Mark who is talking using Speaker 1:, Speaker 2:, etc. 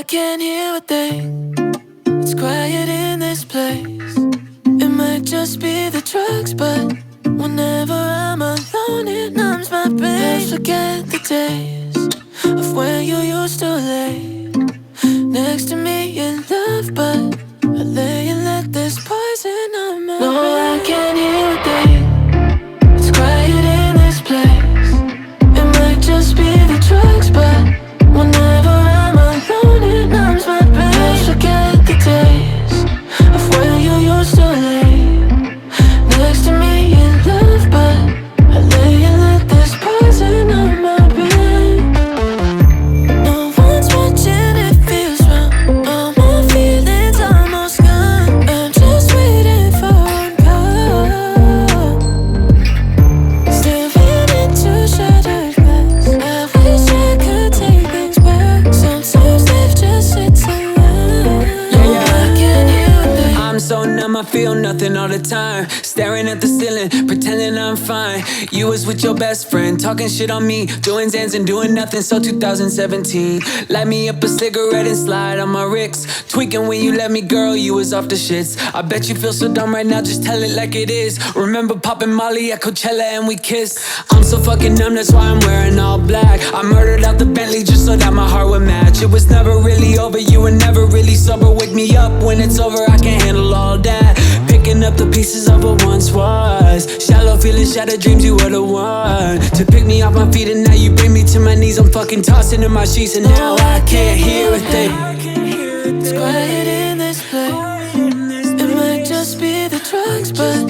Speaker 1: can't hear a thing. It's quiet in this place. It might just be the drugs, but whenever I'm alone, it numbs my pain. I forget the days of when you used to lay next to me in love, but I lay and let this poison on my brain. No, I can't hear a thing. It's quiet in this place. It might just be the drugs, but whenever I'm alone, it numbs my pain. I forget the days of when you used to lay next to me in love, but I lay and let this poison on my brain. No one's watching, it feels wrong. All my feelings almost gone. I'm just waiting for a call. Staring into shattered glass. I wish I could take things back. Sometimes life just sits around. I can't hear a thing.
Speaker 2: I'm so numb, I feel nothing all the time. Staring at the ceiling, pretending I'm fine. You was with your best friend, talking shit on me, doing Zans and doing nothing, so 2017. Light me up a cigarette and slide on my Ricks. Tweaking when you let me, girl, you was off the shits. I bet you feel so dumb right now, just tell it like it is. Remember popping Molly at Coachella and we kissed. I'm so fucking numb, that's why I'm wearing all black. I murdered out the Bentley just so that my heart would match. It was never really over, you were never really sober. Wake me up when it's over, I can't handle all that. Picking up the pieces of what once was. Shallow feelings, shattered dreams, you were the one to pick me off my feet, and now you bring me to my knees. I'm fucking tossing in my sheets, and now I can't hear a thing.
Speaker 1: It's quiet in this place. It might just be the drugs, but